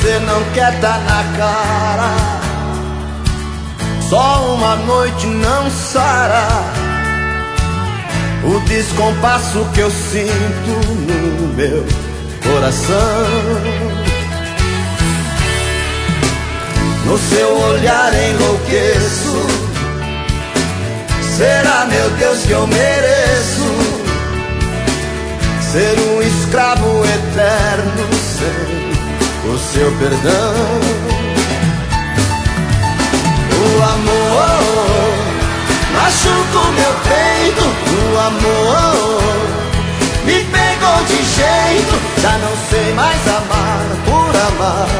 você não quer tá na cara. Só uma noite não sara o descompasso que eu sinto no meu coração. No seu olhar enlouqueço. Será, meu Deus, que eu mereço ser um escravo eterno sem o seu perdão? O amor machuca o meu peito. O amor me pegou de jeito. Já não sei mais amar por amar.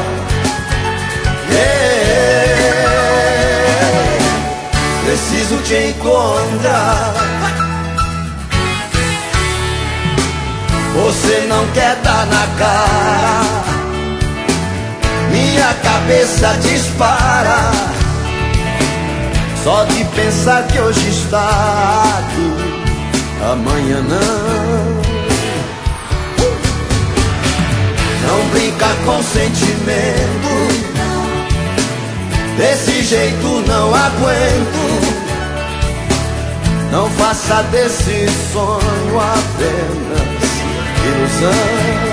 Preciso te encontrar. Você não quer dar na cara. Minha cabeça dispara só de pensar que hoje está aqui, amanhã não. Não brinca com sentimento, desse jeito não aguento. Não faça desse sonho apenas ilusão.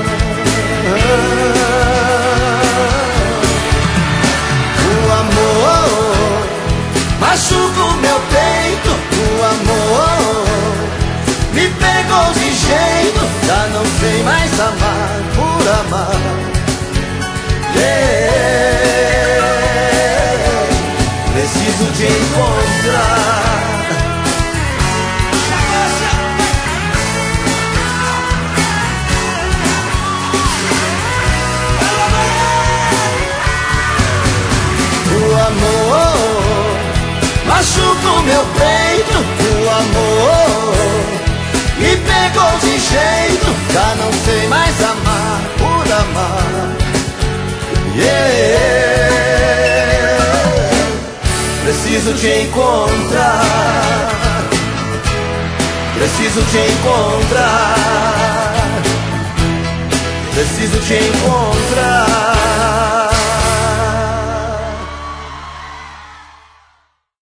O amor machuca o meu peito. O amor me pegou de jeito. Já não sei mais amar por amar. Preciso te encontrar. O amor machuca o meu peito. O amor me pegou de jeito. Já não sei mais amar por amar. Preciso te encontrar. Preciso te encontrar. Preciso te encontrar.